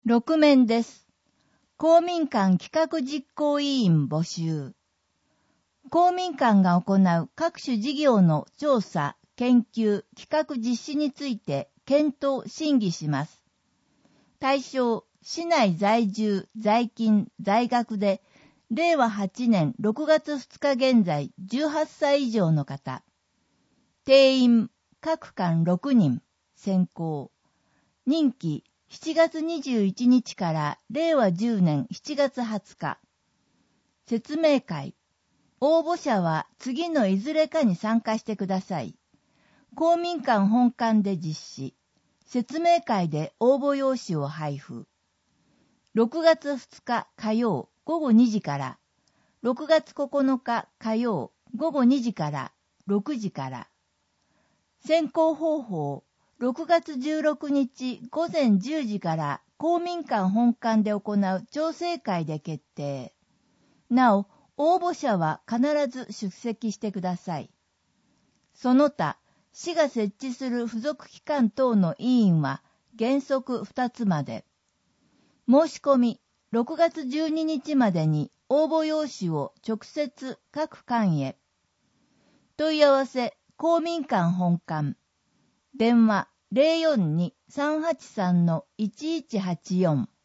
6面です。公民館企画実行委員募集。公民館が行う各種事業の調査、研究、企画実施について検討、審議します。対象、市内在住、在勤、在学で、令和8年6月2日現在18歳以上の方。定員、各館6人、選考。任期、7月21日から令和10年7月20日。説明会。応募者は次のいずれかに参加してください。公民館本館で実施。説明会で応募用紙を配布。6月2日火曜午後2時から、6月9日火曜午後2時から6時から。選考方法。6月16日午前10時から公民館本館で行う調整会で決定。なお、応募者は必ず出席してください。その他、市が設置する付属機関等の委員は原則2つまで。申し込み、6月12日までに応募用紙を直接各館へ。問い合わせ、公民館本館。電話 042-383-1184